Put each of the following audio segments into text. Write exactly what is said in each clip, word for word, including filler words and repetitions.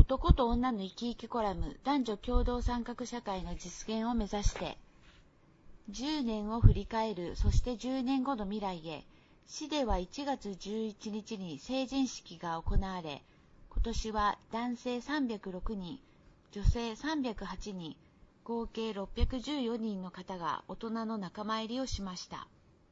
男と女の生き生きコラム、男女共同参画社会の実現を目指して、じゅうねんを振り返る、そしてじゅうねんごの未来へ。市ではいちがつじゅういちにちに成人式が行われ、今年は男性さんびゃくろくにん、女性さんびゃくはちにん、合計ろっぴゃくじゅうよにんの方が大人の仲間入りをしました。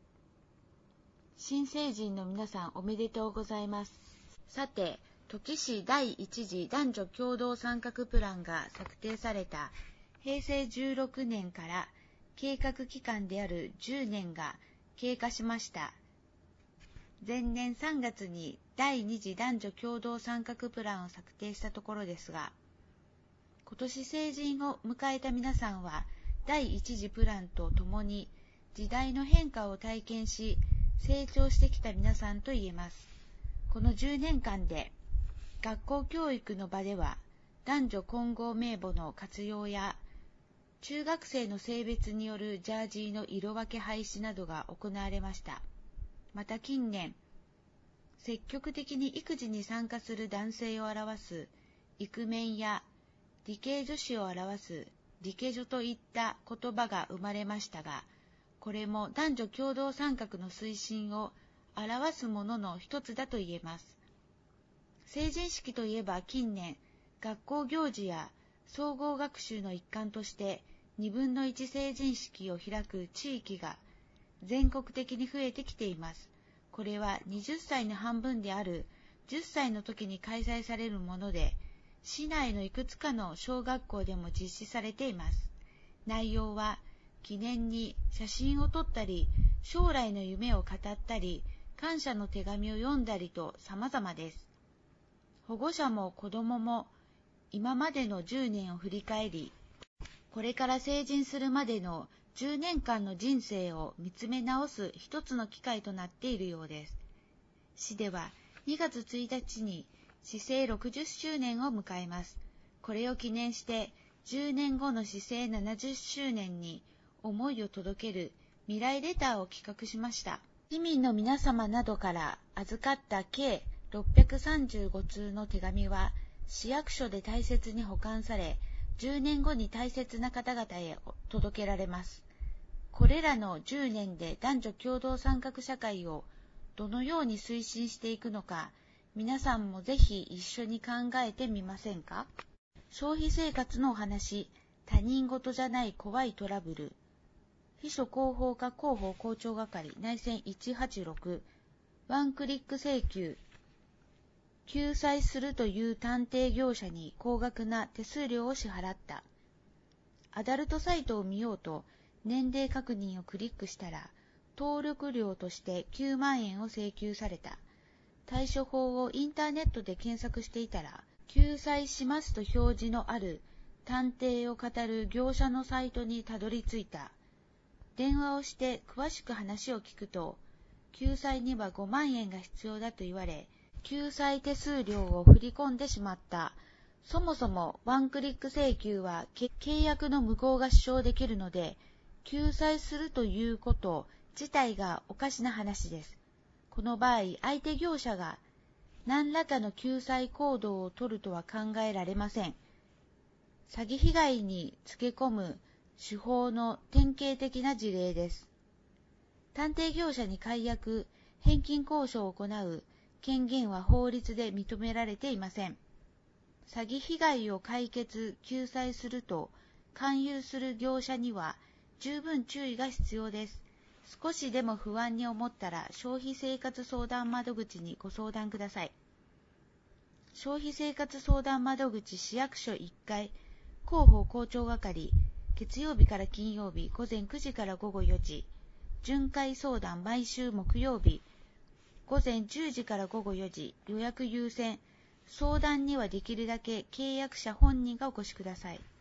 新成人の皆さんおめでとうございます。さて、土岐市第一次男女共同参画プランが策定されたへいせいじゅうろくねんから計画期間であるじゅうねんが経過しました。前年さんがつに第二次男女共同参画プランを策定したところですが、今年成人を迎えた皆さんは第一次プランとともに時代の変化を体験し成長してきた皆さんと言えます。このじゅうねんかんで学校教育の場では男女混合名簿の活用や中学生の性別によるジャージーの色分け廃止などが行われました。また近年、積極的に育児に参加する男性を表すイクメンや理系女子を表す理系女といった言葉が生まれましたが、これも男女共同参画の推進を表すものの一つだと言えます。成人式といえば近年、学校行事や総合学習の一環としてにぶんのいち成人式を開く地域が全国的に増えてきています。これははたちの半分であるじゅっさいの時に開催されるもので、市内のいくつかの小学校でも実施されています。内容は記念に写真を撮ったり、将来の夢を語ったり、感謝の手紙を読んだりと様々です。保護者も子どもも今までのじゅうねんを振り返り、これから成人するまでのじゅうねんかんの人生を見つめ直す一つの機会となっているようです。市ではにがつついたちに市制ろくじゅっしゅうねんを迎えます。これを記念してじゅうねんごの市制ななじゅっしゅうねんに思いを届ける未来レターを企画しました。市民の皆様などから預かった計ろっぴゃくさんじゅうごつうの手紙は市役所で大切に保管され、じゅうねんごに大切な方々へ届けられます。これらのじゅうねんで男女共同参画社会をどのように推進していくのか、皆さんもぜひ一緒に考えてみませんか？消費生活のお話、他人事じゃない怖いトラブル。秘書広報課広報校長係内線いちはちろく、ワンクリック請求。救済するという探偵業者に高額な手数料を支払った。アダルトサイトを見ようと年齢確認をクリックしたら、登録料としてきゅうまんえんを請求された。対処法をインターネットで検索していたら、救済しますと表示のある探偵を語る業者のサイトにたどり着いた。電話をして詳しく話を聞くと、救済にはごまんえんが必要だと言われ、救済手数料を振り込んでしまった。そもそもワンクリック請求は契約の無効が主張できるので、救済するということ自体がおかしな話です。この場合、相手業者が何らかの救済行動を取るとは考えられません。詐欺被害につけ込む手法の典型的な事例です。探偵業者に解約、返金交渉を行う権限は法律で認められていません。詐欺被害を解決・救済すると勧誘する業者には十分注意が必要です。少しでも不安に思ったら消費生活相談窓口にご相談ください。消費生活相談窓口市役所いっかい、広報校長係、月曜日から金曜日午前くじから午後よじ、巡回相談毎週木曜日、午前じゅうじから午後よじ、予約優先、相談にはできるだけ契約者本人がお越しください。